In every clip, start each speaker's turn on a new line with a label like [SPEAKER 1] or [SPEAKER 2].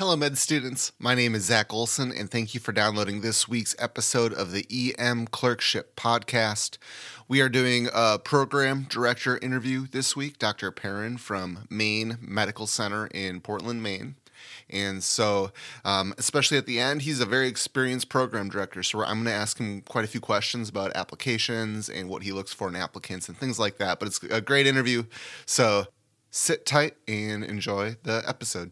[SPEAKER 1] Hello, med students. My name is Zach Olson, and thank you for downloading this week's episode of the EM Clerkship Podcast. We are doing a program director interview this week, Dr. Perrin from Maine Medical Center in Portland, Maine. And so, especially at the end, he's a very experienced program director. So I'm going to ask him quite a few questions about applications and what he looks for in applicants and things like that. But it's a great interview. So sit tight and enjoy the episode.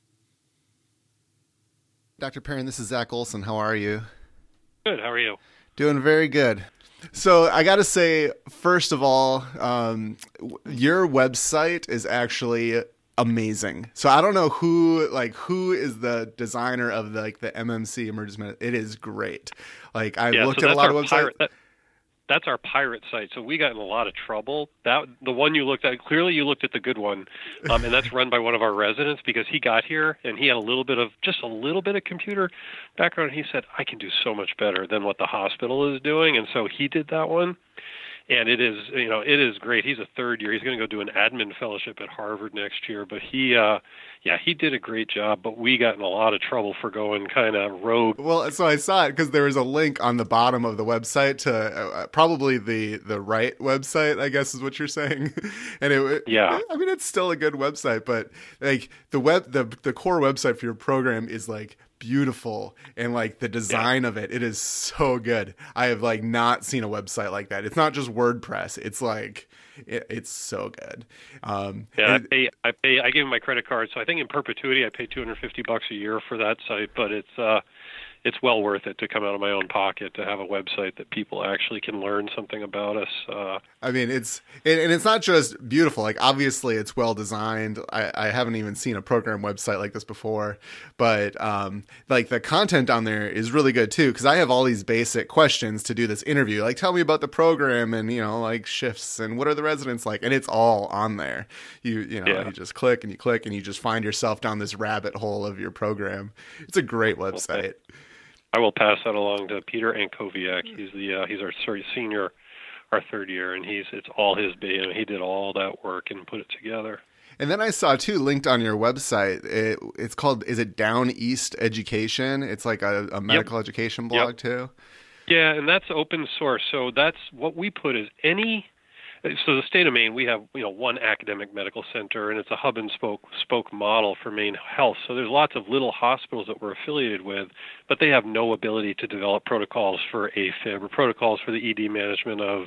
[SPEAKER 1] Dr. Perrin, this is Zach Olson. How are you?
[SPEAKER 2] Good. How are you?
[SPEAKER 1] Doing very good. So I got to say, first of all, your website is actually amazing. So I don't know who is the designer of the MMC emergency medicine. It is great. I looked at a lot of websites.
[SPEAKER 2] That's our pirate site. So we got in a lot of trouble. The one you looked at, clearly you looked at the good one, and that's run by one of our residents because he got here and he had just a little bit of computer background. He said, I can do so much better than what the hospital is doing, and so he did that one. And it is great. He's a third year. He's going to go do an admin fellowship at Harvard next year. But he did a great job. But we got in a lot of trouble for going kind of rogue.
[SPEAKER 1] Well, so I saw it because there was a link on the bottom of the website to probably the right website, I guess is what you're saying. And I mean, it's still a good website, but the core website for your program is beautiful, and the design of it is so good. I have not seen a website like that. It's not just WordPress. It's it's so good.
[SPEAKER 2] I give him my credit card, so I think in perpetuity I pay $250 a year for that site, but it's well worth it to come out of my own pocket to have a website that people actually can learn something about us.
[SPEAKER 1] I mean, it's not just beautiful. Obviously, it's well designed. I haven't even seen a program website like this before, but the content on there is really good too. Because I have all these basic questions to do this interview. Tell me about the program and shifts and what are the residents like, and it's all on there. You just click and you just find yourself down this rabbit hole of your program. It's a great website.
[SPEAKER 2] Okay. I will pass that along to Peter Ankoviak. He's our senior, our third year, and it's all his baby. He did all that work and put it together.
[SPEAKER 1] And then I saw too, linked on your website, it's called, is it Down East Education? It's a medical education blog too.
[SPEAKER 2] Yeah, and that's open source. So that's what we put is so the state of Maine, we have one academic medical center, and it's a hub and spoke model for Maine Health. So there's lots of little hospitals that we're affiliated with, but they have no ability to develop protocols for AFib or protocols for the ED management of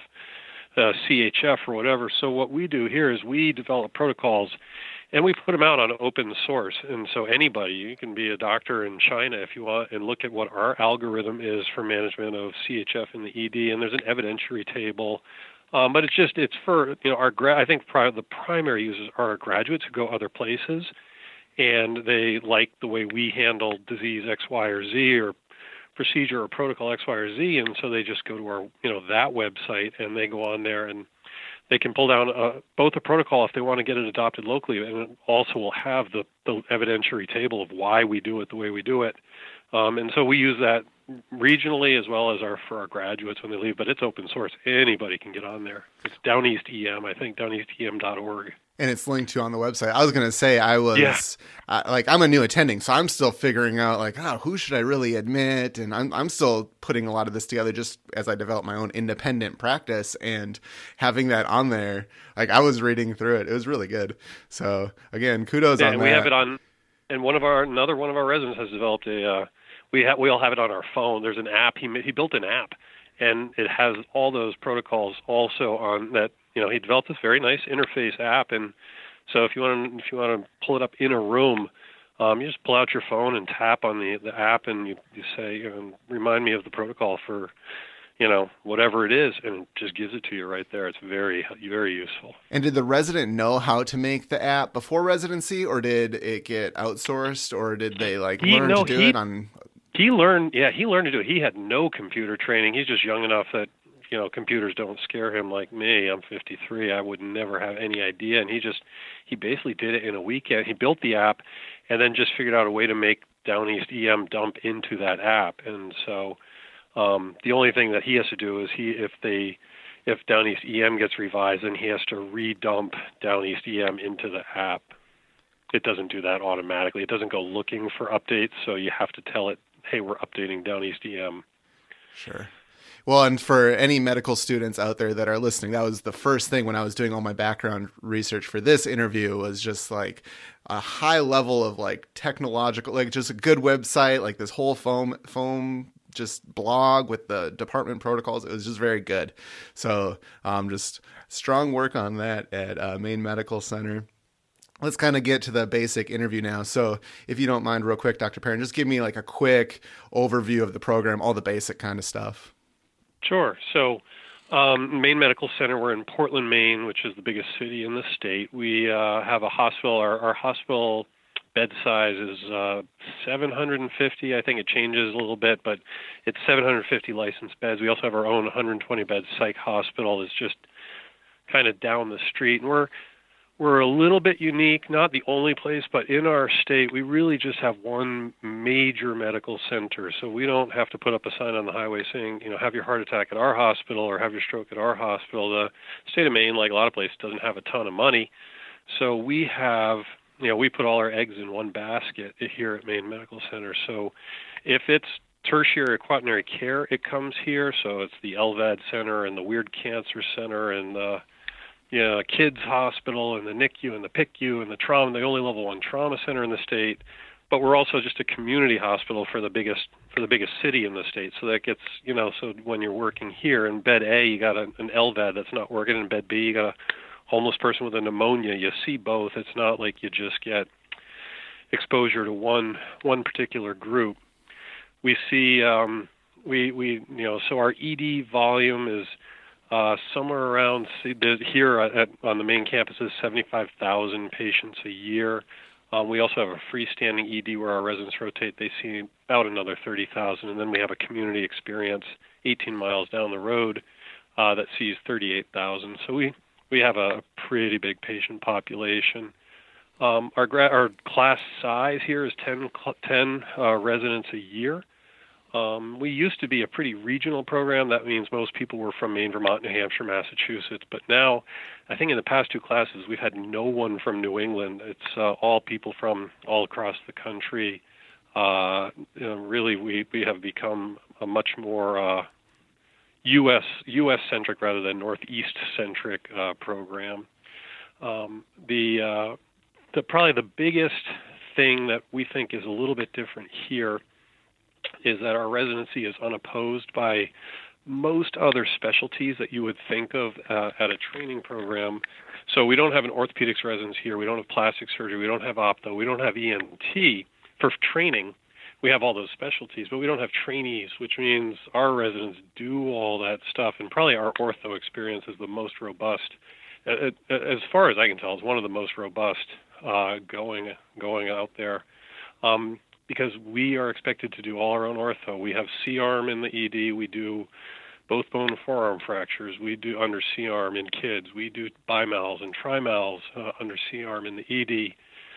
[SPEAKER 2] CHF or whatever. So what we do here is we develop protocols, and we put them out on open source. And so anybody, you can be a doctor in China if you want, and look at what our algorithm is for management of CHF in the ED. And there's an evidentiary table. But it's for I think the primary users are our graduates who go other places, and they like the way we handle disease X, Y, or Z, or procedure or protocol X, Y, or Z, and so they just go to our that website and they go on there and they can pull down both a protocol if they want to get it adopted locally, and it also will have the evidentiary table of why we do it the way we do it. And so we use that regionally as well as for our graduates when they leave, but it's open source. Anybody can get on there. It's Down East EM, I think, downeastem.org.
[SPEAKER 1] And it's linked to on the website. I was going to say I'm a new attending, so I'm still figuring out who should I really admit, and I'm still putting a lot of this together just as I develop my own independent practice, and having that on there, I was reading through it. It was really good. So again, kudos on that.
[SPEAKER 2] We have it on, and another one of our residents has developed we all have it on our phone. There's an app. He built an app, and it has all those protocols also on that. He developed this very nice interface app, and so if you want to pull it up in a room, you just pull out your phone and tap on the app, and you say, remind me of the protocol for, whatever it is, and it just gives it to you right there. It's very, very useful.
[SPEAKER 1] And did the resident know how to make the app before residency, or did it get outsourced, or did they learn to do it on?
[SPEAKER 2] He learned to do it. He had no computer training. He's just young enough that, computers don't scare him like me. I'm 53. I would never have any idea. And he basically did it in a weekend. He built the app and then just figured out a way to make Down East EM dump into that app. And so the only thing that he has to do is if Down East EM gets revised, then he has to redump Down East EM into the app. it doesn't do that automatically. It doesn't go looking for updates, so you have to tell it, hey, we're updating Down East EM.
[SPEAKER 3] Sure. Well, and for any medical students out there that are listening, that was the first thing when I was doing all my background research for this interview, was just like a high level of like technological, like just a good website, like this whole foam just blog with the department protocols. It was just very good. So just strong work on that at Maine Medical Center. Let's kind of get to the basic interview now. So if you don't mind, real quick, Dr. Perrin, just give me like a quick overview of the program, all the basic kind of stuff.
[SPEAKER 2] Sure. So Maine Medical Center, we're in Portland, Maine, which is the biggest city in the state. We have a hospital. Our hospital bed size is 750. I think it changes a little bit, but it's 750 licensed beds. We also have our own 120-bed psych hospital that's just kind of down the street. And we're a little bit unique, not the only place, but in our state, we really just have one major medical center. So we don't have to put up a sign on the highway saying, have your heart attack at our hospital or have your stroke at our hospital. The state of Maine, like a lot of places, doesn't have a ton of money. So we have, we put all our eggs in one basket here at Maine Medical Center. So if it's tertiary quaternary care, it comes here. So it's the LVAD Center and the Weird Cancer Center and the kids hospital and the NICU and the PICU and the trauma, the only level 1 trauma center in the state. But we're also just a community hospital for the biggest city in the state. So that gets, so when you're working here in bed A, you got an LVAD that's not working. In bed B, you got a homeless person with a pneumonia. You see both. It's not like you just get exposure to one particular group. We see, so our ED volume is somewhere around here on the main campus is 75,000 patients a year. We also have a freestanding ED where our residents rotate. They see about another 30,000, and then we have a community experience 18 miles down the road that sees 38,000. So we have a pretty big patient population. Our class size here is 10 residents a year. We used to be a pretty regional program. That means most people were from Maine, Vermont, New Hampshire, Massachusetts. But now, I think in the past 2 classes, we've had no one from New England. It's all people from all across the country. Really, we have become a much more U.S.-centric rather than Northeast-centric program. Probably the biggest thing that we think is a little bit different here is that our residency is unopposed by most other specialties that you would think of at a training program. So we don't have an orthopedics residence here. We don't have plastic surgery. We don't have opto. We don't have ENT. For training, we have all those specialties, but we don't have trainees, which means our residents do all that stuff. And probably our ortho experience is the most robust. As far as I can tell, it's one of the most robust going out there. Because we are expected to do all our own ortho. We have C-arm in the ED. We do both bone and forearm fractures. We do under C-arm in kids. We do bimals and trimals under C-arm in the ED.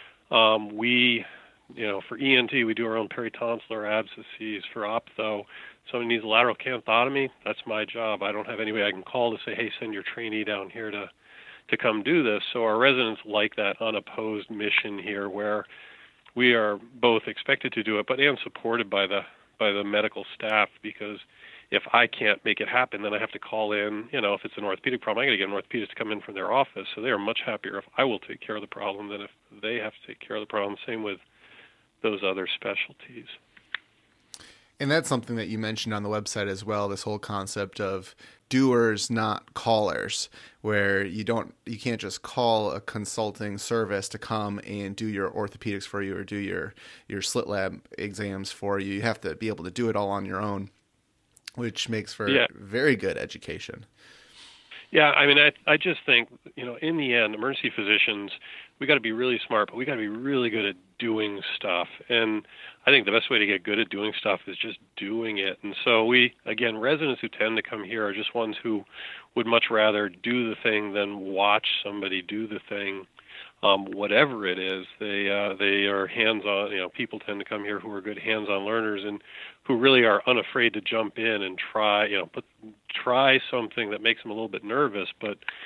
[SPEAKER 2] For ENT, we do our own peritonsillar abscesses. For optho, someone needs a lateral canthotomy, that's my job. I don't have anybody I can call to say, hey, send your trainee down here to come do this. So our residents like that unopposed mission here where we are both expected to do it, and supported by the medical staff, because if I can't make it happen, then I have to call in, if it's an orthopedic problem, I got to get an orthopedist to come in from their office. So they are much happier if I will take care of the problem than if they have to take care of the problem. Same with those other specialties.
[SPEAKER 3] And that's something that you mentioned on the website as well, this whole concept of doers, not callers, where you can't just call a consulting service to come and do your orthopedics for you or do your slit lab exams for you. You have to be able to do it all on your own, which makes for very good education.
[SPEAKER 2] Yeah, I mean, I just think, in the end, emergency physicians, we got to be really smart, but we got to be really good at doing stuff. And I think the best way to get good at doing stuff is just doing it. And so residents who tend to come here are just ones who would much rather do the thing than watch somebody do the thing. Whatever it is, they are hands-on. People tend to come here who are good hands-on learners and who really are unafraid to jump in and try something that makes them a little bit nervous, but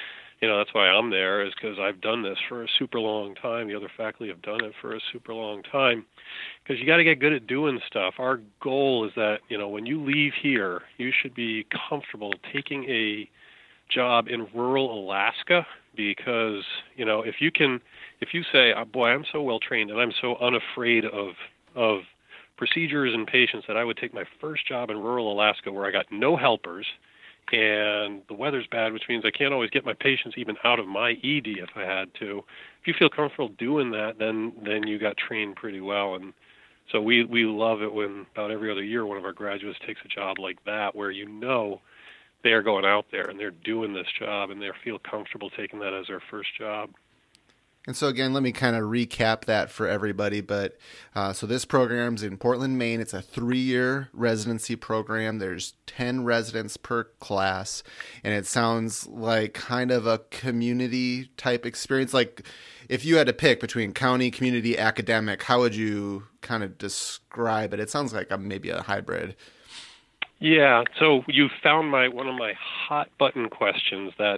[SPEAKER 2] that's why I'm there, is because I've done this for a super long time. The other faculty have done it for a super long time. Because you got to get good at doing stuff. Our goal is that, when you leave here, you should be comfortable taking a job in rural Alaska, because, if you say, oh, boy, I'm so well trained and I'm so unafraid of procedures and patients that I would take my first job in rural Alaska where I got no helpers, and the weather's bad, which means I can't always get my patients even out of my ED if I had to. If you feel comfortable doing that, then you got trained pretty well. And so we love it when about every other year one of our graduates takes a job like that, where they're going out there and they're doing this job and they feel comfortable taking that as their first job.
[SPEAKER 3] And so again, let me kind of recap that for everybody. But so this program's in Portland, Maine. It's a 3-year residency program. There's 10 residents per class. And it sounds like kind of a community type experience. Like if you had to pick between county, community, academic, how would you kind of describe it? It sounds like maybe a hybrid.
[SPEAKER 2] Yeah. So you found one of my hot button questions that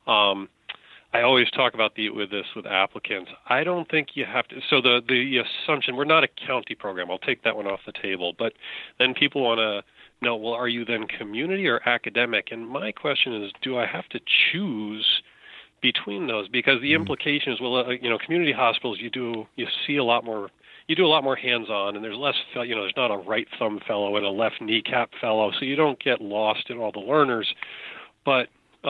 [SPEAKER 2] I always talk about with applicants. I don't think you have to. So the assumption, we're not a county program. I'll take that one off the table. But then people want to know, well, are you then community or academic? And my question is, do I have to choose between those? Because the implication is, well, community hospitals, you do a lot more hands-on, and there's less, there's not a right thumb fellow and a left kneecap fellow, so you don't get lost in all the learners. But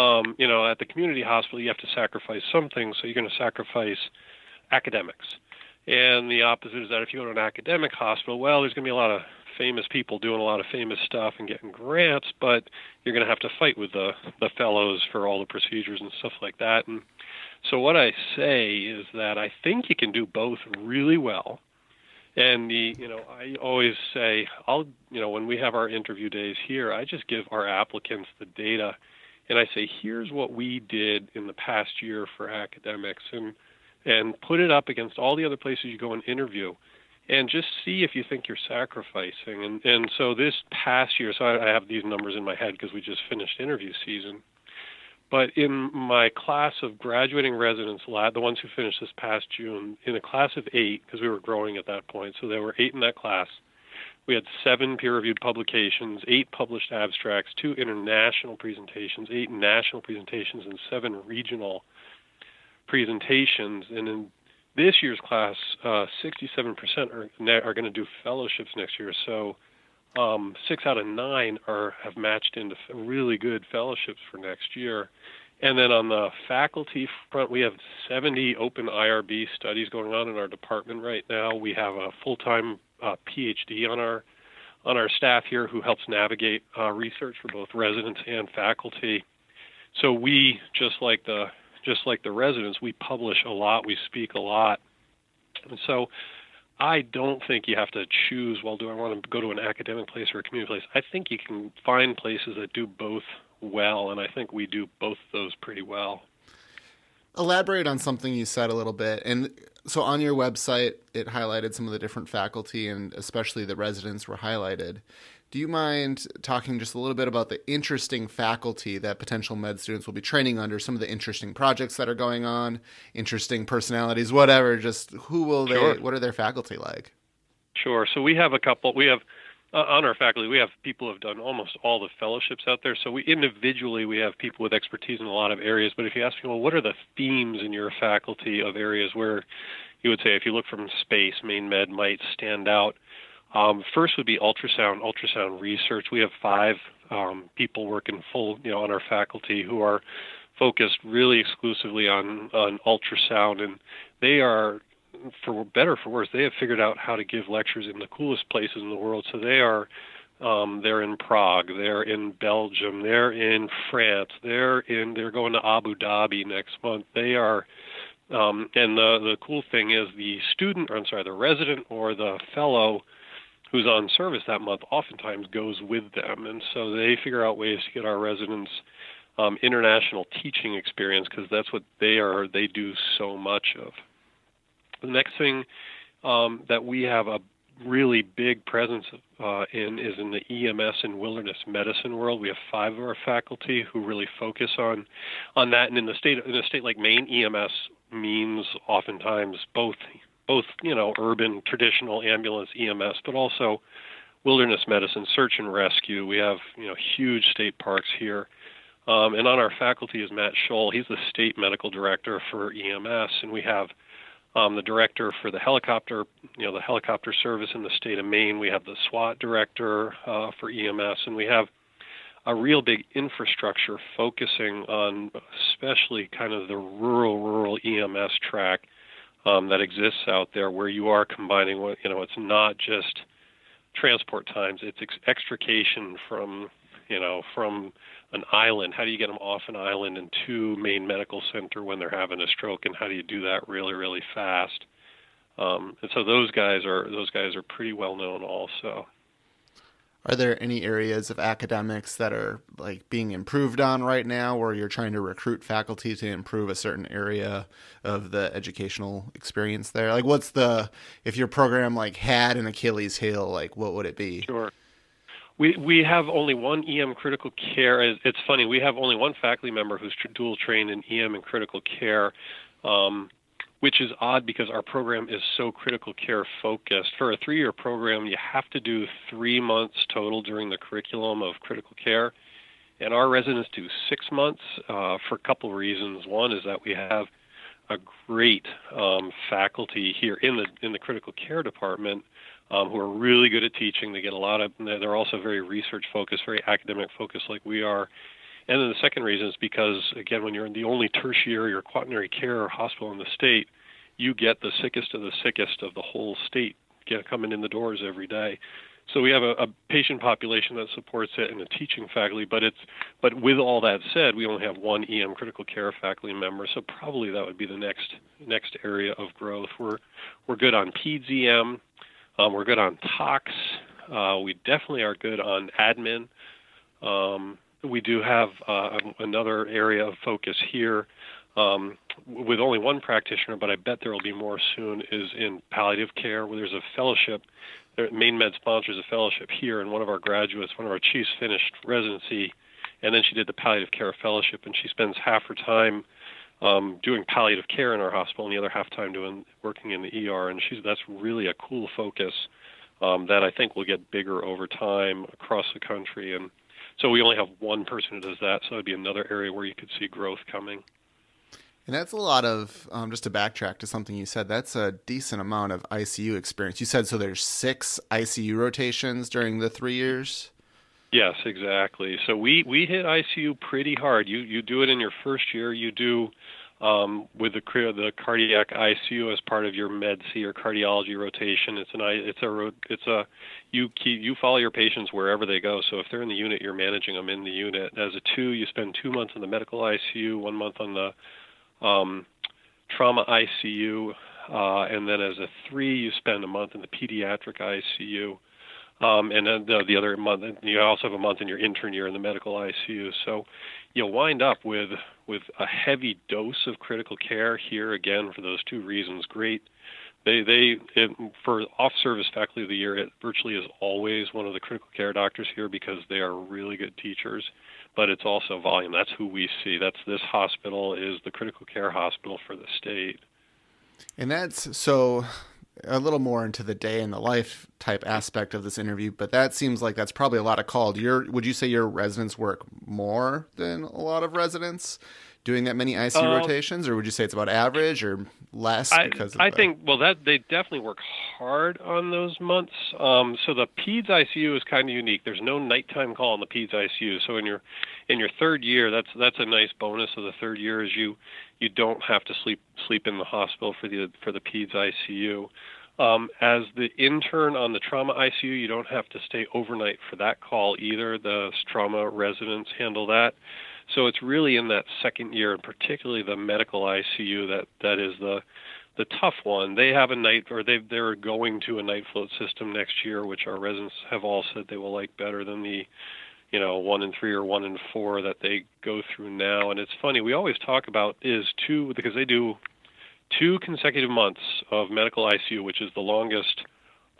[SPEAKER 2] at the community hospital, you have to sacrifice something, so you're going to sacrifice academics. And the opposite is that if you go to an academic hospital, well, there's going to be a lot of famous people doing a lot of famous stuff and getting grants, but you're going to have to fight with the fellows for all the procedures and stuff like that. And so what I say is that I think you can do both really well. And I always say, when we have our interview days here, I just give our applicants the data. And I say, here's what we did in the past year for academics, and put it up against all the other places you go and interview, and just see if you think you're sacrificing. And so this past year, so I have these numbers in my head because we just finished interview season. But in my class of graduating residents, the ones who finished this past June, in a class of 8, because we were growing at that point, so there were 8 in that class, we had 7 peer-reviewed publications, 8 published abstracts, 2 international presentations, 8 national presentations, and 7 regional presentations. And in this year's class, 67% are going to do fellowships next year. So 6 out of 9 have matched into really good fellowships for next year. And then on the faculty front, we have 70 open IRB studies going on in our department right now. We have a full-time PhD on our staff here who helps navigate research for both residents and faculty. So we, just like the residents, we publish a lot, we speak a lot. And so I don't think you have to choose, well, do I want to go to an academic place or a community place? I think you can find places that do both well, and I think we do both of those pretty well.
[SPEAKER 3] Elaborate on something you said a little bit. And so on your website, it highlighted some of the different faculty, and especially the residents were highlighted. Do you mind talking just a little bit about the interesting faculty that potential med students will be training under, some of the interesting projects that are going on, interesting personalities, whatever, just what are their faculty like?
[SPEAKER 2] Sure. So we have a couple, on our faculty, we have people who have done almost all the fellowships out there. So we have people with expertise in a lot of areas. But if you ask me, well, what are the themes in your faculty of areas where you would say, if you look from space, Maine Med might stand out? First would be ultrasound research. We have 5 people working full, on our faculty who are focused really exclusively on ultrasound, and they are, for better or for worse, they have figured out how to give lectures in the coolest places in the world. So they're in Prague, they're in Belgium, they're in France, they're going to Abu Dhabi next month. They are, and the cool thing is the resident or the fellow who's on service that month oftentimes goes with them, and so they figure out ways to get our residents international teaching experience, because that's what they do so much of. The next thing that we have a really big presence is in the EMS and wilderness medicine world. We have 5 of our faculty who really focus on that. And in a state like Maine, EMS means oftentimes both urban traditional ambulance EMS, but also wilderness medicine, search and rescue. We have huge state parks here. And on our faculty is Matt Scholl. He's the state medical director for EMS, and we have the director for the helicopter service in the state of Maine. We have the SWAT director for EMS, and we have a real big infrastructure focusing on especially kind of the rural EMS track that exists out there, where you are combining it's not just transport times, it's extrication from an island. How do you get them off an island and to Maine Medical Center when they're having a stroke, and how do you do that really, really fast? And so those guys are pretty well known also.
[SPEAKER 3] Are there any areas of academics that are like being improved on right now, or you're trying to recruit faculty to improve a certain area of the educational experience there? Like, if your program like had an Achilles heel, like what would it be?
[SPEAKER 2] Sure. We have only one EM critical care. It's funny, we have only one faculty member who's dual trained in EM and critical care, which is odd because our program is so critical care focused. For a 3-year program, you have to do 3 months total during the curriculum of critical care, and our residents do 6 months for a couple of reasons. One is that we have a great faculty here in the critical care department who are really good at teaching. They get they're also very research focused, very academic focused like we are. And then the second reason is because, again, when you're in the only tertiary or quaternary care hospital in the state, you get the sickest of the whole state coming in the doors every day. So we have a patient population that supports it and a teaching faculty, but with all that said, we only have one EM critical care faculty member, so probably that would be the next area of growth. We're good on peds EM. We're good on tox. We definitely are good on admin. We do have another area of focus here with only one practitioner, but I bet there will be more soon, is in palliative care, where there's a fellowship. Maine Med sponsors a fellowship here, and one of our graduates, one of our chiefs, finished residency, and then she did the palliative care fellowship, and she spends half her time doing palliative care in our hospital and the other half time working in the ER, and that's really a cool focus that I think will get bigger over time across the country. And so we only have one person who does that, so it'd be another area where you could see growth coming.
[SPEAKER 3] And that's a lot of, just to backtrack to something you said, that's a decent amount of ICU experience. You said so there's 6 ICU rotations during the 3 years?
[SPEAKER 2] Yes, exactly. So we hit ICU pretty hard. You do it in your first year. You do with the cardiac ICU as part of your Med C or cardiology rotation. You follow your patients wherever they go. So if they're in the unit, you're managing them in the unit. As a 2, you spend 2 months in the medical ICU, 1 month on the trauma ICU, and then as a 3, you spend a month in the pediatric ICU. And then the other month, you also have a month in your intern year in the medical ICU. So you'll wind up with a heavy dose of critical care here, again, for those 2 reasons. Great. For off-service faculty of the year, it virtually is always one of the critical care doctors here because they are really good teachers. But it's also volume. That's who we see. This hospital is the critical care hospital for the state.
[SPEAKER 3] And that's so a little more into the day in the life type aspect of this interview, but that seems like that's probably a lot of call. Would you say your residents work more than a lot of residents doing that many ICU rotations, or would you say it's about average or less? I
[SPEAKER 2] think they definitely work hard on those months. So the peds ICU is kind of unique. There's no nighttime call in the peds ICU. So in your third year, that's a nice bonus of the third year, is you don't have to sleep in the hospital for the peds ICU. As the intern on the trauma ICU, you don't have to stay overnight for that call either. The trauma residents handle that. So it's really in that second year, and particularly the medical ICU, that is the tough one. They have a night, or they're going to a night float system next year, which our residents have all said they will like better than the 1 in 3 or 1 in 4 that they go through now. And it's funny, we always talk about because they do 2 consecutive months of medical ICU, which is the longest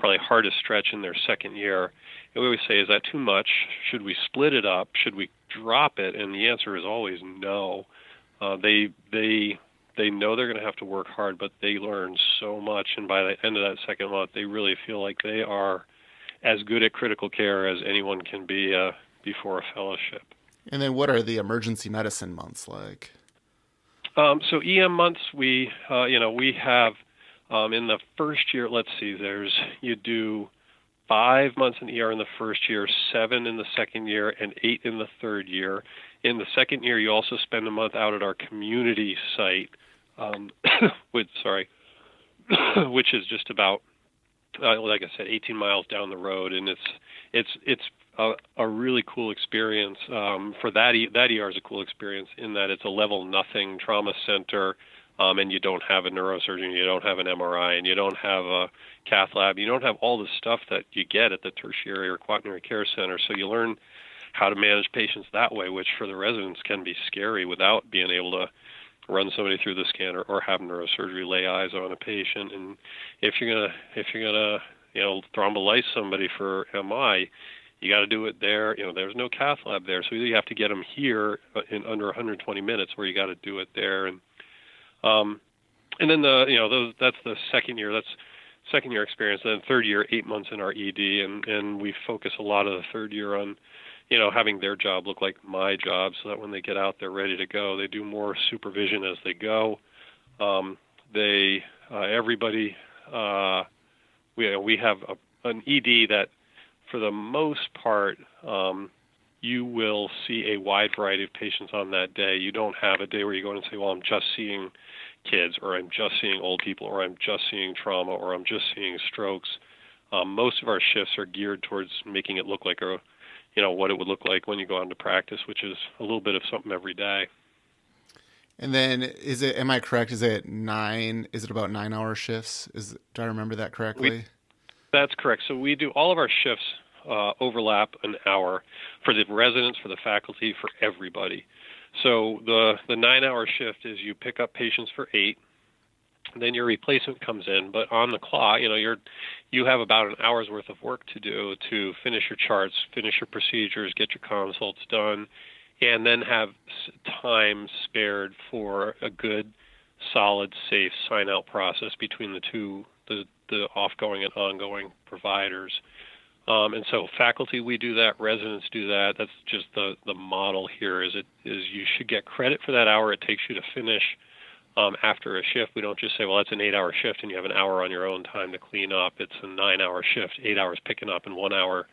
[SPEAKER 2] probably hardest stretch in their second year. And we always say, is that too much? Should we split it up? Should we drop it? And the answer is always no. They know they're going to have to work hard, but they learn so much. And by the end of that second month, they really feel like they are as good at critical care as anyone can be before a fellowship.
[SPEAKER 3] And then what are the emergency medicine months like?
[SPEAKER 2] So EM months, we have in the first year, let's see, you do 5 months in ER in the first year, 7 in the second year, and 8 in the third year. In the second year, you also spend a month out at our community site, which is just about, like I said, 18 miles down the road, and it's a really cool experience. For that ER is a cool experience in that it's a level nothing trauma center, and you don't have a neurosurgeon, you don't have an MRI, and you don't have a cath lab, you don't have all the stuff that you get at the tertiary or quaternary care center. So you learn how to manage patients that way, which for the residents can be scary without being able to run somebody through the scanner or have neurosurgery lay eyes on a patient. And if you're gonna thrombolyse somebody for MI, you got to do it there. There's no cath lab there, so either you have to get them here in under 120 minutes, or you got to do it there. And then that's the second year. That's second year experience. And then third year, 8 months in our ED, and we focus a lot of the third year on having their job look like my job, so that when they get out, they're ready to go. They do more supervision as they go. We have an ED that, for the most part, you will see a wide variety of patients on that day. You don't have a day where you go in and say, well, I'm just seeing kids, or I'm just seeing old people, or I'm just seeing trauma, or I'm just seeing strokes. Most of our shifts are geared towards making it look like what it would look like when you go out into practice, which is a little bit of something every day.
[SPEAKER 3] And then am I correct? Is it about 9-hour shifts? Do I remember that correctly?
[SPEAKER 2] That's correct. So we do all of our shifts overlap an hour for the residents, for the faculty, for everybody. So the 9-hour shift is you pick up patients for 8, then your replacement comes in, but on the clock, you have about an hour's worth of work to do to finish your charts, finish your procedures, get your consults done, and then have time spared for a good, solid, safe sign-out process between the offgoing and ongoing providers. And so faculty, we do that, residents do that. That's just the model here is you should get credit for that hour it takes you to finish after a shift. We don't just say, well, that's an 8-hour shift and you have an hour on your own time to clean up. It's a 9-hour shift, 8 hours picking up, and 1 hour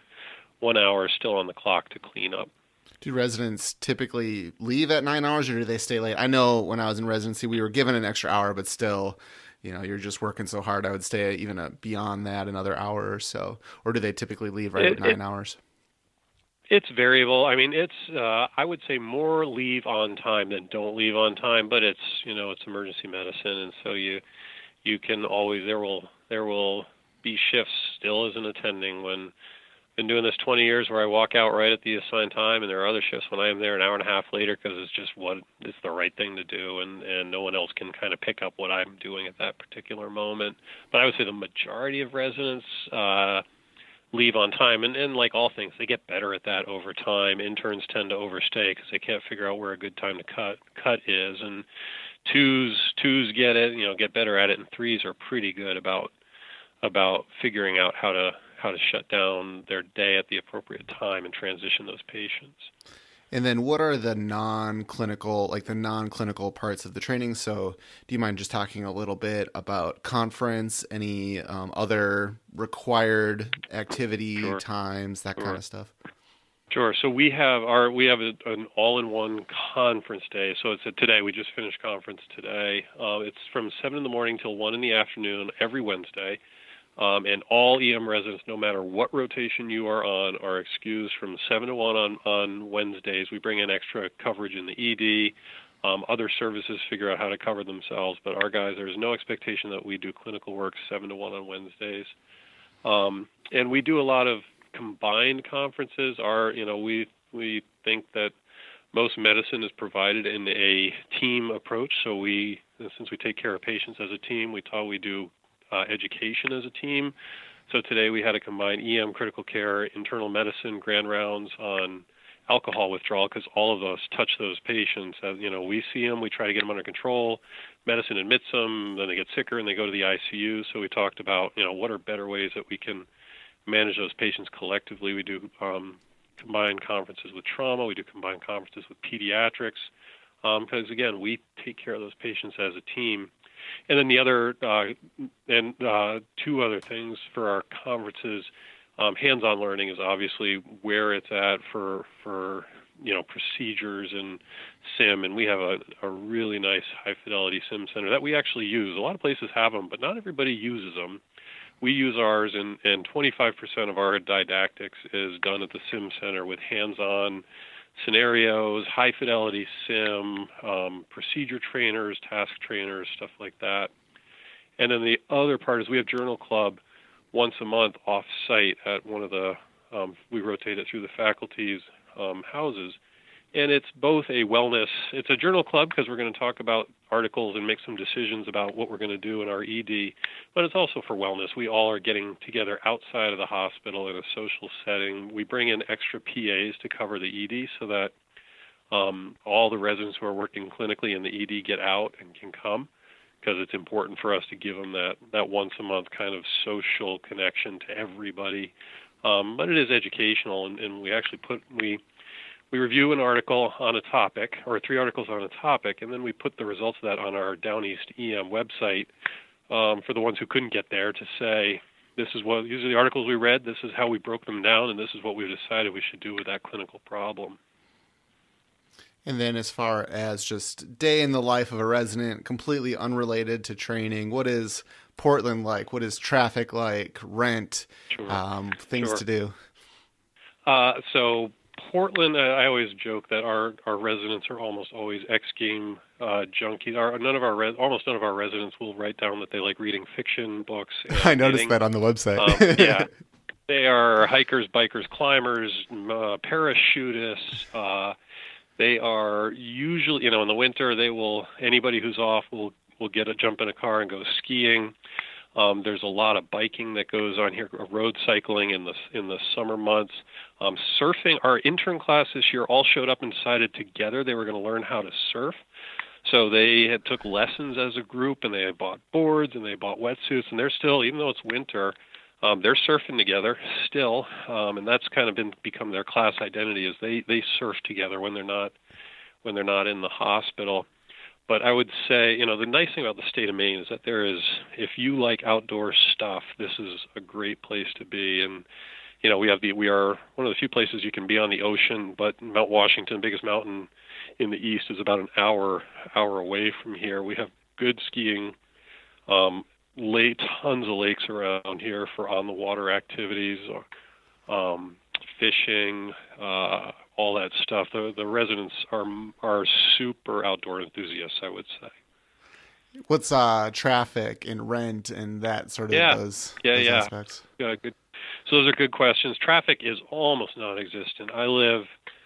[SPEAKER 2] still on the clock to clean up.
[SPEAKER 3] Do residents typically leave at 9 hours, or do they stay late? I know when I was in residency, we were given an extra hour, but still, you're just working so hard. I would stay even beyond that, another hour or so. Or do they typically leave right at 9 hours?
[SPEAKER 2] It's variable. I mean, I would say more leave on time than don't leave on time, but it's emergency medicine, and so you can always, there will be shifts still as an attending when been doing this 20 years where I walk out right at the assigned time, and there are other shifts when I am there an hour and a half later because it's just it's the right thing to do, and no one else can kind of pick up what I'm doing at that particular moment. But I would say the majority of residents leave on time, and like all things, they get better at that over time. Interns tend to overstay because they can't figure out where a good time to cut is, and twos get it, get better at it, and threes are pretty good about figuring out how to shut down their day at the appropriate time and transition those patients.
[SPEAKER 3] And then what are the non-clinical parts of the training? So do you mind just talking a little bit about conference, any other required activity times, that kind of stuff?
[SPEAKER 2] Sure. So we have an all-in-one conference day. So it's today. We just finished conference today. It's from 7 in the morning till 1 in the afternoon every Wednesday. And all EM residents, no matter what rotation you are on, are excused from 7 to 1 on Wednesdays. We bring in extra coverage in the ED. Other services figure out how to cover themselves, but our guys, there's no expectation that we do clinical work 7 to 1 on Wednesdays. And we do a lot of combined conferences. We think that most medicine is provided in a team approach. So since we take care of patients as a team, we do education as a team. So today we had a combined EM, critical care, internal medicine, grand rounds on alcohol withdrawal, because all of us touch those patients. As you know, we see them, we try to get them under control. Medicine admits them, then they get sicker and they go to the ICU. So we talked about, what are better ways that we can manage those patients collectively. We do combined conferences with trauma. We do combined conferences with pediatrics, because again, we take care of those patients as a team. And then the other, two other things for our conferences. Hands-on learning is obviously where it's at for procedures and sim, and we have a really nice high-fidelity sim center that we actually use. A lot of places have them, but not everybody uses them. We use ours, and 25% of our didactics is done at the sim center with hands-on scenarios, high-fidelity sim, procedure trainers, task trainers, stuff like that. And then the other part is we have Journal Club once a month off-site at one of the, we rotate it through the faculty's houses. And it's both it's a journal club because we're going to talk about articles and make some decisions about what we're going to do in our ED, but it's also for wellness. We all are getting together outside of the hospital in a social setting. We bring in extra PAs to cover the ED so that all the residents who are working clinically in the ED get out and can come, because it's important for us to give them that once a month kind of social connection to everybody. But it is educational, and we actually we review an article on a topic, or 3 articles on a topic, and then we put the results of that on our Down East EM website for the ones who couldn't get there to say, these are the articles we read, this is how we broke them down, and this is what we decided we should do with that clinical problem.
[SPEAKER 3] And then as far as just day in the life of a resident, completely unrelated to training, what is Portland like? What is traffic like? Rent?
[SPEAKER 2] Sure.
[SPEAKER 3] Things to do?
[SPEAKER 2] So Portland, I always joke that our residents are almost always ex-game junkies. Almost none of our residents will write down that they like reading fiction books.
[SPEAKER 3] I noticed that on the website.
[SPEAKER 2] Yeah. They are hikers, bikers, climbers, parachutists. They are usually, in the winter, anybody who's off will jump in a car and go skiing. There's a lot of biking that goes on here, road cycling in the summer months. Surfing, our intern class this year all showed up and decided together they were going to learn how to surf. So they took lessons as a group, and they had bought boards, and they bought wetsuits, and they're still, even though it's winter, they're surfing together still, and that's kind of become their class identity, is they surf together when they're not in the hospital. But I would say, the nice thing about the state of Maine is that if you like outdoor stuff, this is a great place to be. And, we are one of the few places you can be on the ocean, but Mount Washington, biggest mountain in the east, is about an hour away from here. We have good skiing, tons of lakes around here for on-the-water activities, fishing, all that stuff. The residents are super outdoor enthusiasts, I would say.
[SPEAKER 3] What's traffic and rent and that sort of those aspects?
[SPEAKER 2] Yeah, good. So those are good questions. Traffic is almost non-existent. I live.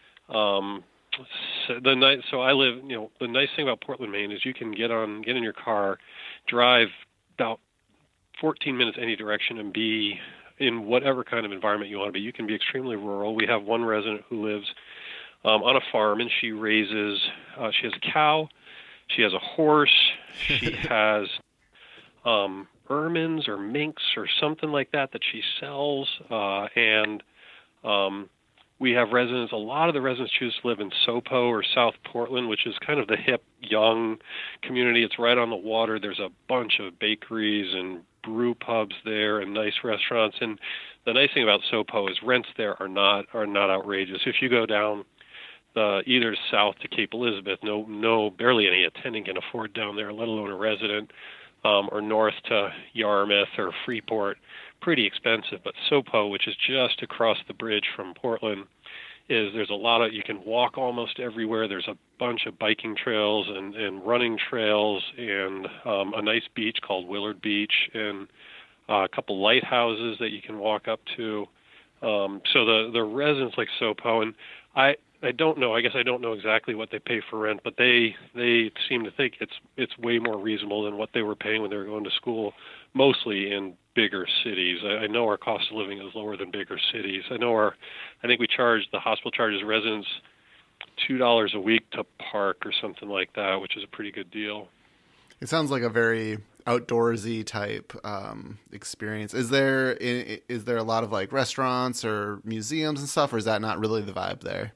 [SPEAKER 2] The nice thing about Portland, Maine, is you can get in your car, drive about 14 minutes any direction, and be in whatever kind of environment you want to be. You can be extremely rural. We have one resident who lives on a farm, and she has a cow, she has a horse, she has ermines or minks or something like that she sells, and we have residents. A lot of the residents choose to live in Sopo or South Portland, which is kind of the hip, young community. It's right on the water. There's a bunch of bakeries and brew pubs there and nice restaurants. And the nice thing about Sopo is rents there are not outrageous. If you go down either south to Cape Elizabeth, barely any attending can afford down there, let alone a resident, or north to Yarmouth or Freeport, pretty expensive. But Sopo, which is just across the bridge from Portland, there's a lot of, you can walk almost everywhere. There's a bunch of biking trails and running trails, and a nice beach called Willard Beach, and a couple lighthouses that you can walk up to. So the residents like Sopo, and I don't know. I guess I don't know exactly what they pay for rent, but they seem to think it's way more reasonable than what they were paying when they were going to school mostly in bigger cities. I know our cost of living is lower than bigger cities. I think the hospital charges residents $2 a week to park or something like that, which is a pretty good deal.
[SPEAKER 3] It sounds like a very outdoorsy type experience. Is there a lot of like restaurants or museums and stuff, or is that not really the vibe there?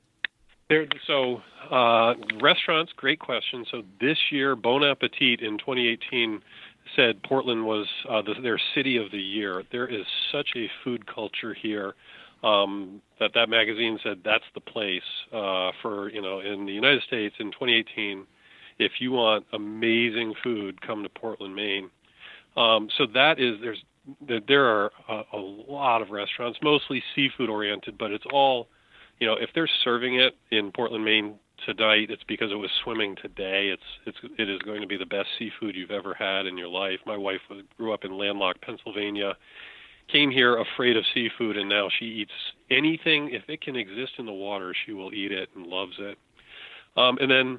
[SPEAKER 2] Restaurants, great question. So this year, Bon Appetit in 2018 said Portland was their city of the year. There is such a food culture here that magazine said that's the place for, in the United States in 2018. If you want amazing food, come to Portland, Maine. So there are a lot of restaurants, mostly seafood oriented, but it's all, if they're serving it in Portland, Maine tonight, it's because it was swimming today. It is going to be the best seafood you've ever had in your life. My wife grew up in landlocked Pennsylvania, came here afraid of seafood, and now she eats anything. If it can exist in the water, she will eat it and loves it. And then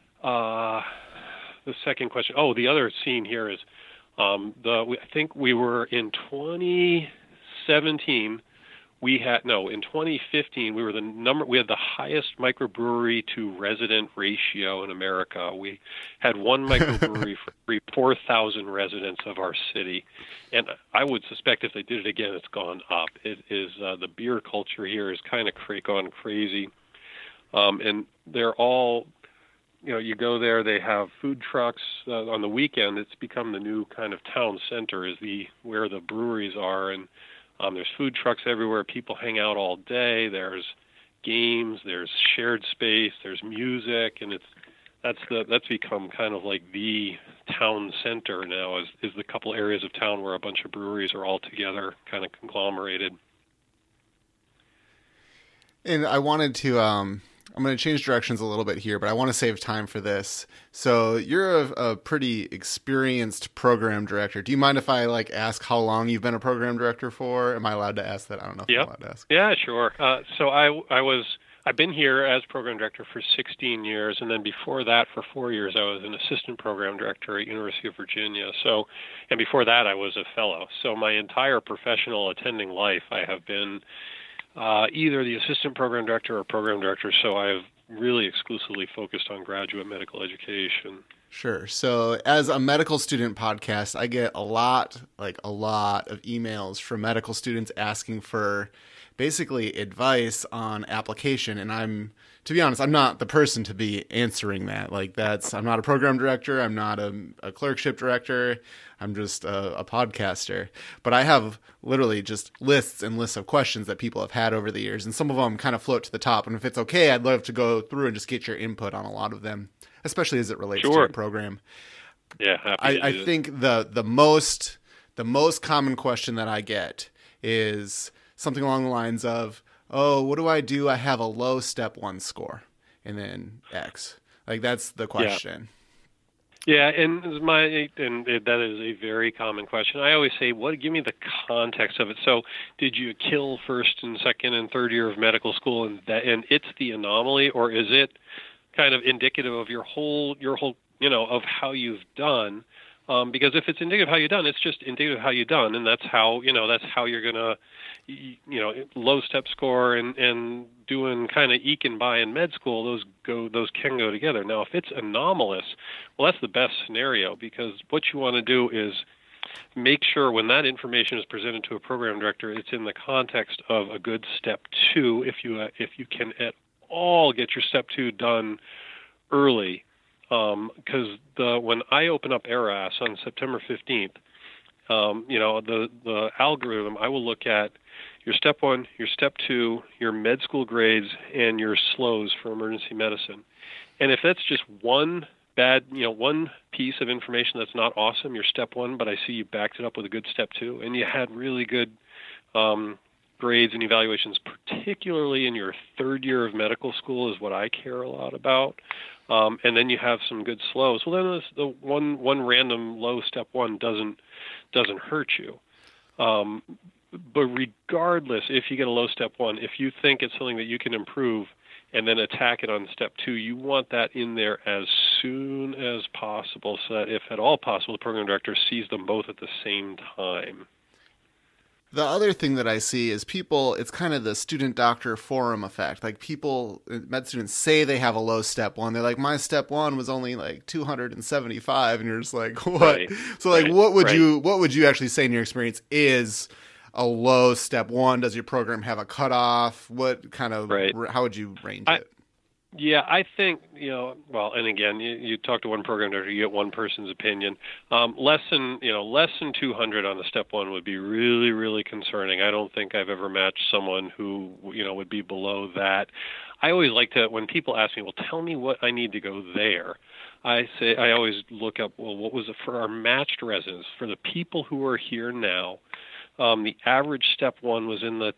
[SPEAKER 2] the second question. Oh, the other scene here is I think we were in 2017. In 2015, we had the highest microbrewery to resident ratio in America. We had one microbrewery for every 4,000 residents of our city. And I would suspect if they did it again, it's gone up. It is, the beer culture here is kind of gone crazy. And they're all, you go there, they have food trucks on the weekend. It's become the new kind of town center where the breweries are. And there's food trucks everywhere. People hang out all day. There's games. There's shared space. There's music, and that's become kind of like the town center now. Is the couple areas of town where a bunch of breweries are all together, kind of conglomerated.
[SPEAKER 3] And I wanted to. I'm going to change directions a little bit here, but I want to save time for this. So you're a pretty experienced program director. Do you mind if I ask how long you've been a program director for? Am I allowed to ask that? I don't know if I'm allowed to ask.
[SPEAKER 2] Yeah, sure. So I've been here as program director for 16 years, and then before that, for 4 years, I was an assistant program director at University of Virginia. And before that, I was a fellow. So my entire professional attending life, I have been either the assistant program director or program director, so I've really exclusively focused on graduate medical education.
[SPEAKER 3] Sure. So as a medical student podcast, I get a lot of emails from medical students asking for basically advice on application. And to be honest, I'm not the person to be answering that. I'm not a program director. I'm not a clerkship director. I'm just a podcaster. But I have literally just lists and lists of questions that people have had over the years. And some of them kind of float to the top. And if it's okay, I'd love to go through and just get your input on a lot of them, especially as it relates to your program.
[SPEAKER 2] Yeah,
[SPEAKER 3] I think the most common question that I get is something along the lines of, oh, what do? I have a low step 1 score, and then X. That's the question.
[SPEAKER 2] Yeah, and that is a very common question. I always say, give me the context of it. So, did you kill first and second and third year of medical school, and it's the anomaly, or is it kind of indicative of your whole, of how you've done? Because if it's indicative of how you've done, it's just indicative of how you've done, and that's how you're gonna, low step score and doing kind of eking by in med school. Those can go together. Now, if it's anomalous, well, that's the best scenario, because what you want to do is make sure when that information is presented to a program director, it's in the context of a good step 2. If you can at all get your step 2 done early. Because when I open up ERAS on September 15th, the algorithm, I will look at your step 1, your step 2, your med school grades, and your SLOs for emergency medicine. And if that's just one one piece of information that's not awesome, your step 1, but I see you backed it up with a good step 2, and you had really good grades and evaluations, particularly in your third year of medical school, is what I care a lot about. And then you have some good SLOs. Well, then the one random low step 1 doesn't hurt you. But regardless, if you get a low step 1, if you think it's something that you can improve and then attack it on step 2, you want that in there as soon as possible so that if at all possible, the program director sees them both at the same time.
[SPEAKER 3] The other thing that I see is people, it's kind of the student-doctor forum effect. Like people, med students say they have a low step one. They're like, my step one was only like 275. And you're just like, what?
[SPEAKER 2] Right.
[SPEAKER 3] So like,
[SPEAKER 2] Right.
[SPEAKER 3] what would
[SPEAKER 2] Right.
[SPEAKER 3] you actually say in your experience is a low step one? Does your program have a cutoff? What kind of,
[SPEAKER 2] Right.
[SPEAKER 3] how would you range it?
[SPEAKER 2] Yeah, I think, well, and again, you talk to one program director, you get one person's opinion. Less than 200 on the step one would be really, really concerning. I don't think I've ever matched someone who, would be below that. I always like to, when people ask me, well, tell me what I need to go there. I always look up, well, what was it for our matched residents, for the people who are here now? The average step one was in the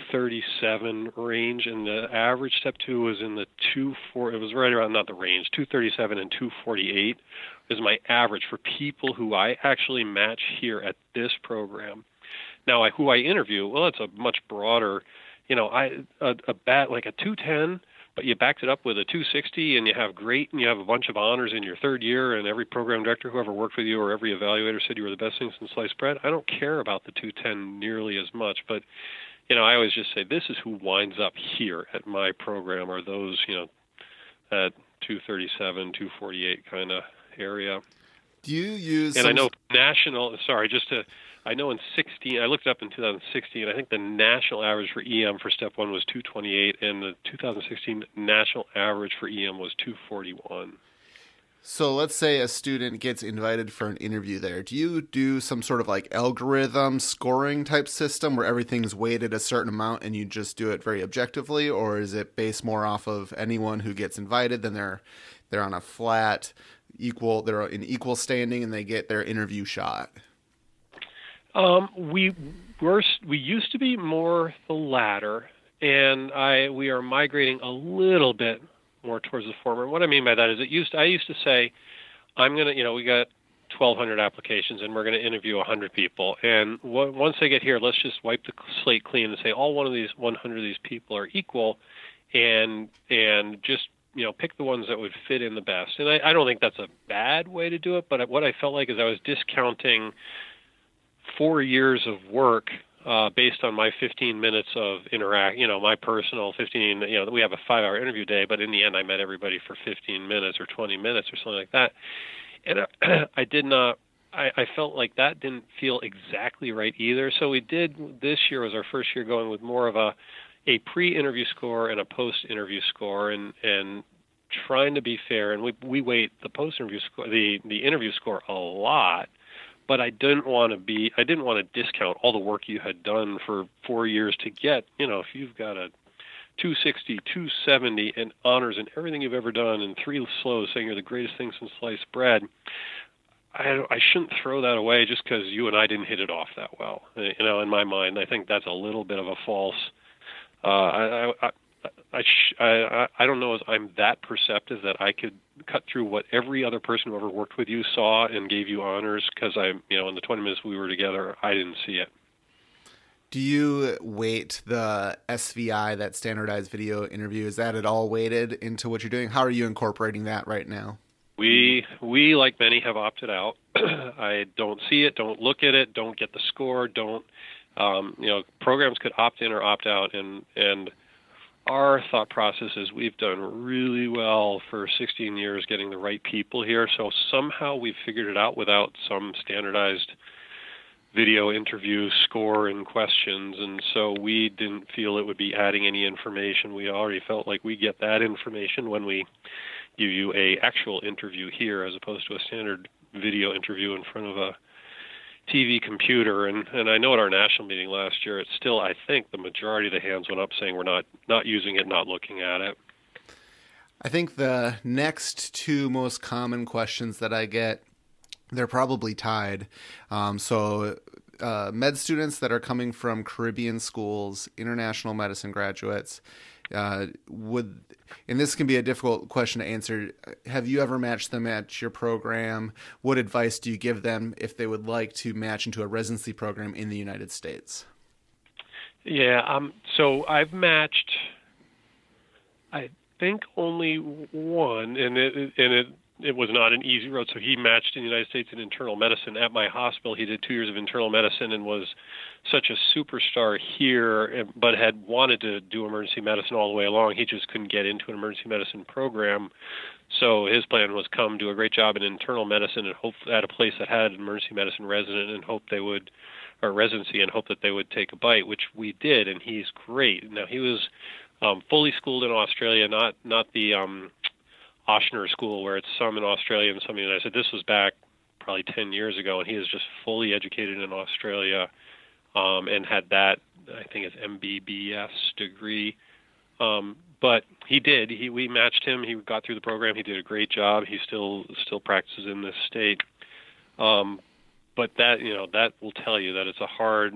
[SPEAKER 2] 237 range, and the average step two was in the 24. It was right around, not the range, 237 and 248 is my average for people who I actually match here at this program. Now, who I interview, well, it's a much broader, a bat like a 210. But you backed it up with a 260, and you have great, and you have a bunch of honors in your third year, and every program director who ever worked with you or every evaluator said you were the best thing since sliced bread. I don't care about the 210 nearly as much, but, I always just say this is who winds up here at my program, are those, at 237, 248 kind of area.
[SPEAKER 3] Do you use?
[SPEAKER 2] And I know national. Sorry, I know in 16, I looked it up in 2016, I think the national average for EM for step one was 228, and the 2016 national average for EM was 241.
[SPEAKER 3] So let's say a student gets invited for an interview there. Do you do some sort of like algorithm scoring type system where everything's weighted a certain amount and you just do it very objectively, or is it based more off of anyone who gets invited, then they're on a flat they're in equal standing and they get their interview shot?
[SPEAKER 2] We used to be more the latter, and we are migrating a little bit more towards the former. And what I mean by that is I used to say, I'm going to, we got 1,200 applications and we're going to interview 100 people. And once they get here, let's just wipe the slate clean and say all 100 of these people are equal, and just, pick the ones that would fit in the best. And I don't think that's a bad way to do it, but what I felt like is I was discounting 4 years of work based on my 15 minutes of my personal 15, we have a 5-hour interview day, but in the end I met everybody for 15 minutes or 20 minutes or something like that. And I felt like that didn't feel exactly right either. So this year was our first year going with more of a pre-interview score and a post-interview score, and trying to be fair. And we weight the post-interview score, the interview score a lot. But I didn't want to discount all the work you had done for 4 years to get, if you've got a 260, 270 and honors and everything you've ever done and 3 slows saying you're the greatest thing since sliced bread, I shouldn't throw that away just because you and I didn't hit it off that well. In my mind, I think that's a little bit of a false. I don't know if I'm that perceptive that I could cut through what every other person who ever worked with you saw and gave you honors, because in the 20 minutes we were together, I didn't see it.
[SPEAKER 3] Do you weight the SVI, that standardized video interview? Is that at all weighted into what you're doing? How are you incorporating that right now?
[SPEAKER 2] We like many, have opted out. I don't see it, don't look at it, don't get the score, don't, programs could opt in or opt out, and our thought process is we've done really well for 16 years getting the right people here, so somehow we've figured it out without some standardized video interview score and questions, and so we didn't feel it would be adding any information. We already felt like we get that information when we give you a actual interview here as opposed to a standard video interview in front of a TV computer. And I know at our national meeting last year, it's still, I think, the majority of the hands went up saying we're not using it, not looking at it.
[SPEAKER 3] I think the next 2 most common questions that I get, they're probably tied. Med students that are coming from Caribbean schools, international medicine graduates, and this can be a difficult question to answer. Have you ever matched them at your program? What advice do you give them if they would like to match into a residency program in the United States?
[SPEAKER 2] Yeah, so I've matched, I think, only one, and it it was not an easy road. So he matched in the United States in internal medicine at my hospital. He did 2 years of internal medicine and was such a superstar here, but had wanted to do emergency medicine all the way along. He just couldn't get into an emergency medicine program. So his plan was come do a great job in internal medicine and hope at a place that had an emergency medicine resident and hope they would, or residency, and hope that they would take a bite, which we did, and he's great. Now he was fully schooled in Australia, not the Ochsner School where it's some in Australia and some in the United States. This was back probably 10 years ago, and he is just fully educated in Australia and had that, I think it's MBBS degree. But he did. We matched him. He got through the program. He did a great job. He still practices in this state. But that will tell you that it's a hard.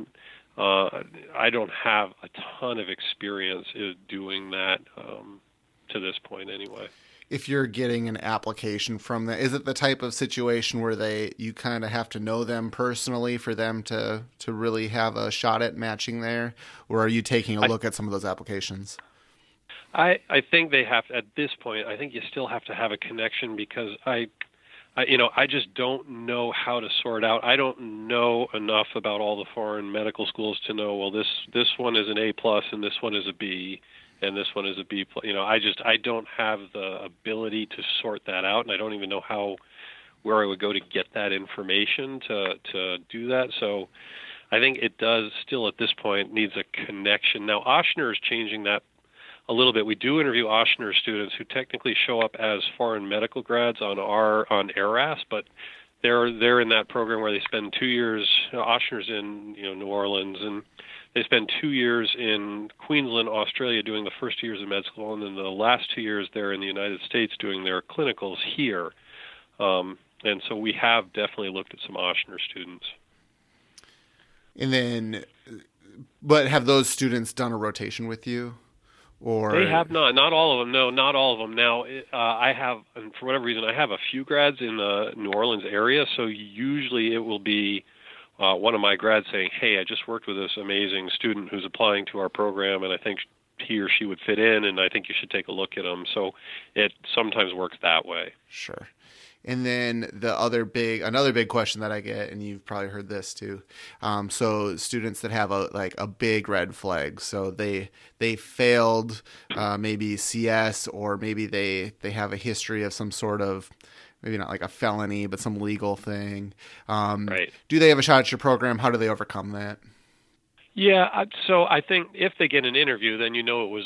[SPEAKER 2] I don't have a ton of experience in doing that to this point, anyway.
[SPEAKER 3] If you're getting an application from them, is it the type of situation where you kind of have to know them personally for them to really have a shot at matching there, or are you taking a look at some of those applications?
[SPEAKER 2] I think they have, at this point, I think you still have to have a connection, because I just don't know how to sort out. I don't know enough about all the foreign medical schools to know, well, this one is an A+, and this one is a B, and this one is a B+. I don't have the ability to sort that out, and I don't even know where I would go to get that information to do that. So I think it does still, at this point, needs a connection. Now, Ochsner is changing that a little bit. We do interview Ochsner students who technically show up as foreign medical grads on ARAS, but they're in that program where they spend 2 years. Ochsner's in New Orleans, and they spend 2 years in Queensland, Australia, doing the first 2 years of med school, and then the last 2 years they're in the United States doing their clinicals here. And so we have definitely looked at some Ochsner students.
[SPEAKER 3] And then, but have those students done a rotation with you? Or
[SPEAKER 2] they have not all of them. No, not all of them. Now, I have, and for whatever reason, I have a few grads in the New Orleans area. So usually it will be one of my grads saying, "Hey, I just worked with this amazing student who's applying to our program, and I think he or she would fit in, and I think you should take a look at him." So it sometimes works that way.
[SPEAKER 3] Sure. And then another big question that I get, and you've probably heard this too. So students that have a big red flag, so they failed maybe CS, or maybe they have a history of some sort of, maybe not like a felony, but some legal thing.
[SPEAKER 2] Right.
[SPEAKER 3] Do they have a shot at your program? How do they overcome that?
[SPEAKER 2] Yeah. So I think if they get an interview, then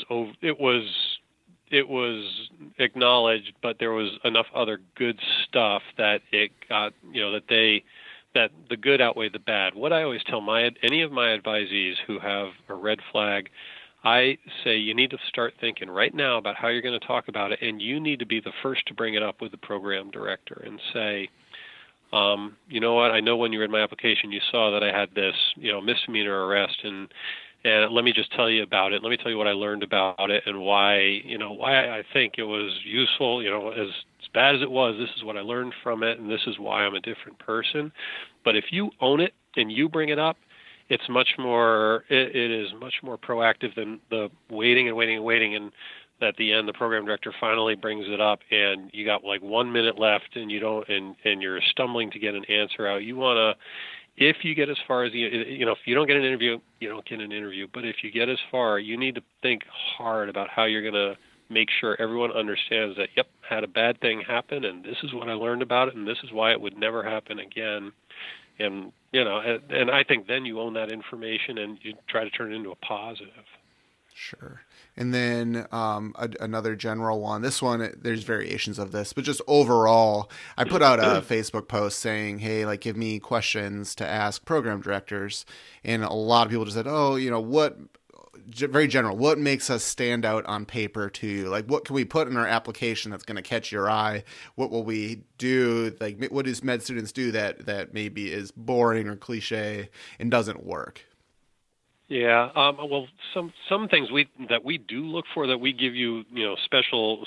[SPEAKER 2] it was acknowledged, but there was enough other good stuff that it got, that the good outweighed the bad. What I always tell any of my advisees who have a red flag, I say you need to start thinking right now about how you're going to talk about it, and you need to be the first to bring it up with the program director and say, you know what, I know when you read my application you saw that I had this, misdemeanor arrest, and let me just tell you about it. Let me tell you what I learned about it and why I think it was useful. As bad as it was, this is what I learned from it, and this is why I'm a different person. But if you own it and you bring it up, it's much more. It is much more proactive than the waiting, and at the end the program director finally brings it up, and you got like 1 minute left, and you don't, and you're stumbling to get an answer out. You want to. If you get as far as, if you don't get an interview, you don't get an interview. But if you get as far, you need to think hard about how you're going to make sure everyone understands that, yep, had a bad thing happen, and this is what I learned about it, and this is why it would never happen again. And, and I think then you own that information and you try to turn it into a positive.
[SPEAKER 3] Sure. And then another general one. This one, there's variations of this, but just overall, I put out a Facebook post saying, hey, give me questions to ask program directors. And a lot of people just said, very general, what makes us stand out on paper to you? What can we put in our application that's going to catch your eye? What will we do? What do med students do that maybe is boring or cliche and doesn't work?
[SPEAKER 2] Yeah. Well, some things that we do look for, that we give you, special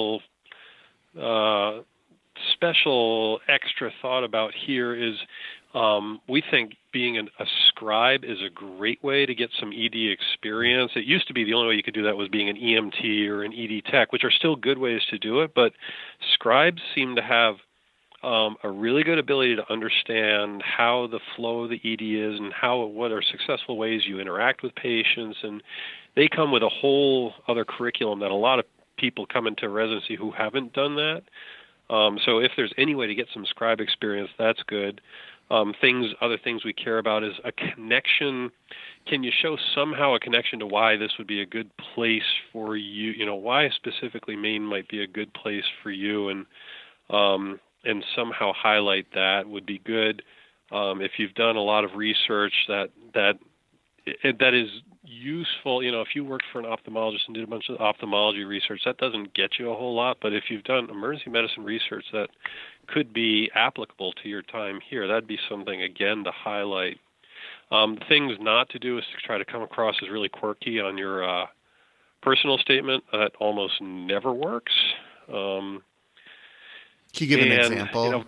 [SPEAKER 2] extra thought about here is We think being a scribe is a great way to get some ED experience. It used to be the only way you could do that was being an EMT or an ED tech, which are still good ways to do it, but scribes seem to have a really good ability to understand how the flow of the ED is and what are successful ways you interact with patients, and they come with a whole other curriculum that a lot of people come into residency who haven't done that. So if there's any way to get some scribe experience, that's good. Other things we care about is a connection. Can you show somehow a connection to why this would be a good place for you? Why specifically Maine might be a good place for you, and somehow highlight that would be good. If you've done a lot of research that is useful, if you worked for an ophthalmologist and did a bunch of ophthalmology research, that doesn't get you a whole lot. But if you've done emergency medicine research that could be applicable to your time here, that'd be something, again, to highlight. Things not to do is to try to come across as really quirky on your personal statement. That almost never works.
[SPEAKER 3] Can you give an example?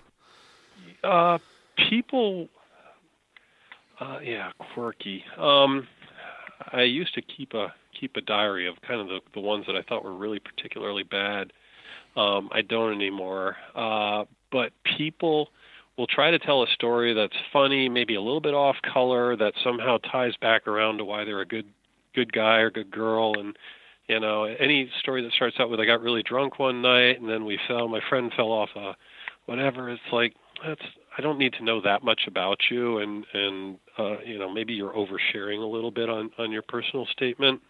[SPEAKER 2] People, quirky. I used to keep a diary of kind of the ones that I thought were really particularly bad. I don't anymore. But people will try to tell a story that's funny, maybe a little bit off color, that somehow ties back around to why they're a good guy or good girl. And any story that starts out with, I got really drunk one night and then my friend fell off whatever. It's like, I don't need to know that much about you, and maybe you're oversharing a little bit on your personal statement.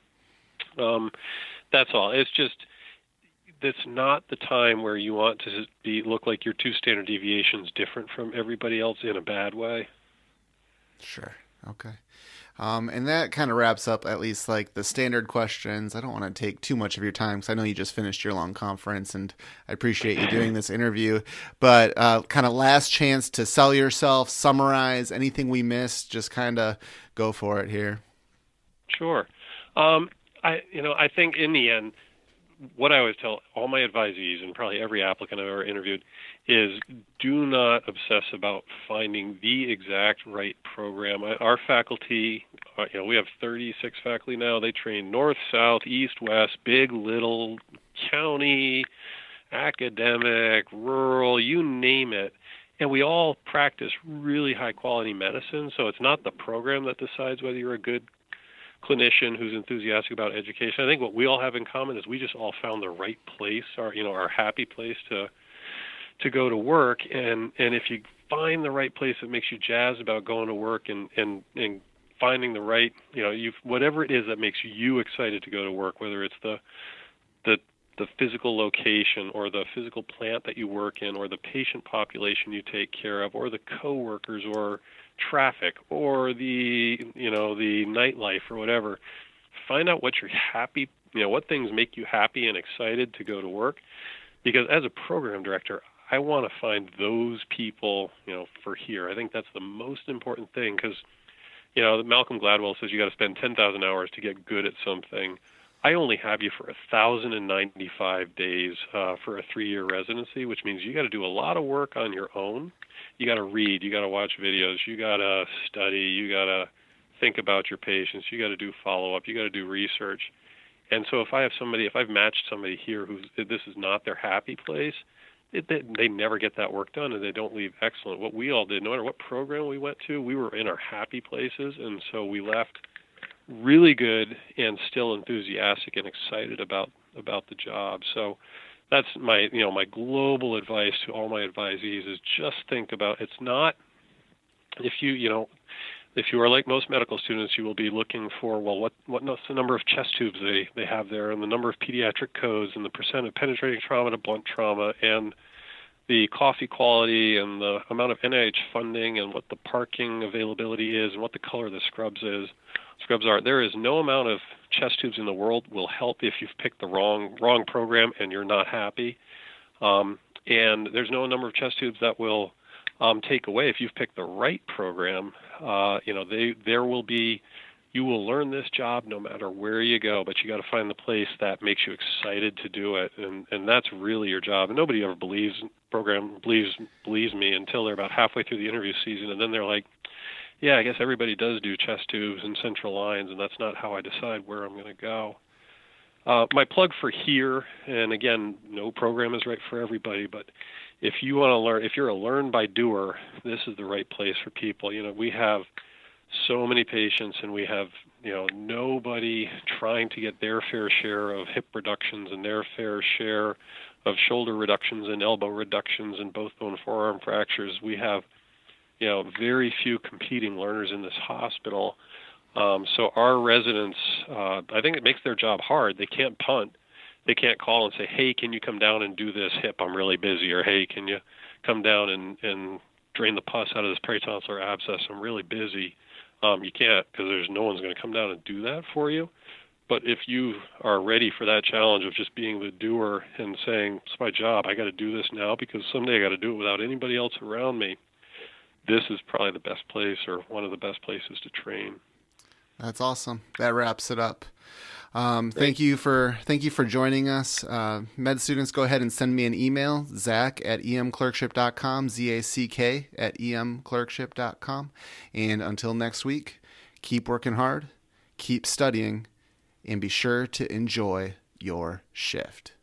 [SPEAKER 2] That's all. It's just, that's not the time where you want to look like you're 2 standard deviations different from everybody else in a bad way.
[SPEAKER 3] Sure. Okay. And that kind of wraps up at least like the standard questions. I don't want to take too much of your time because I know you just finished your long conference and I appreciate you doing this interview. But kind of last chance to sell yourself, summarize anything we missed, just kind of go for it here.
[SPEAKER 2] Sure. I think in the end, what I always tell all my advisees and probably every applicant I've ever interviewed is do not obsess about finding the exact right program. Our faculty, we have 36 faculty now. They train north, south, east, west, big, little, county, academic, rural, you name it. And we all practice really high-quality medicine, so it's not the program that decides whether you're a good clinician who's enthusiastic about education. I think what we all have in common is we just all found the right place, our happy place to go to work. And if you find the right place that makes you jazzed about going to work and finding the right, whatever it is that makes you excited to go to work, whether it's the physical location or the physical plant that you work in or the patient population you take care of or the coworkers or traffic or the nightlife or whatever, find out what you're happy, what things make you happy and excited to go to work. Because as a program director, I want to find those people, for here. I think that's the most important thing because, Malcolm Gladwell says you got to spend 10,000 hours to get good at something. I only have you for 1,095 days for a 3-year residency, which means you got to do a lot of work on your own. You got to read, you got to watch videos, you got to study, you got to think about your patients, you got to do follow-up, you got to do research. And so if I've matched somebody here this is not their happy place, they never get that work done and they don't leave excellent. What we all did, no matter what program we went to, we were in our happy places, and so we left really good and still enthusiastic and excited about the job. So that's my global advice to all my advisees is just think about, it's not, if you are like most medical students, you will be looking for, what's the number of chest tubes they have there and the number of pediatric codes and the percent of penetrating trauma to blunt trauma and the coffee quality and the amount of NIH funding and what the parking availability is and what the color of the scrubs are. There is no amount of chest tubes in the world will help if you've picked the wrong program and you're not happy. And there's no number of chest tubes that will take away if you've picked the right program. You will learn this job no matter where you go, but you got to find the place that makes you excited to do it, and that's really your job. And nobody ever believes program believes me until they're about halfway through the interview season, and then they're like, yeah, I guess everybody does do chest tubes and central lines, and that's not how I decide where I'm going to go. My plug for here, and again, no program is right for everybody, but if you want to learn, if you're a learn by doer, this is the right place for people. We have so many patients, and we have, nobody trying to get their fair share of hip reductions and their fair share of shoulder reductions and elbow reductions and both bone forearm fractures. We have, very few competing learners in this hospital. So our residents, I think it makes their job hard. They can't punt. They can't call and say, hey, can you come down and do this hip? I'm really busy. Or, hey, can you come down and drain the pus out of this peritonsillar abscess? I'm really busy. You can't, because there's no one's going to come down and do that for you. But if you are ready for that challenge of just being the doer and saying, it's my job, I got to do this now because someday I got to do it without anybody else around me, this is probably the best place or one of the best places to train.
[SPEAKER 3] That's awesome. That wraps it up. Thank you for joining us. Med students, go ahead and send me an email, Zach@emclerkship.com, ZACK@emclerkship.com. And until next week, keep working hard, keep studying, and be sure to enjoy your shift.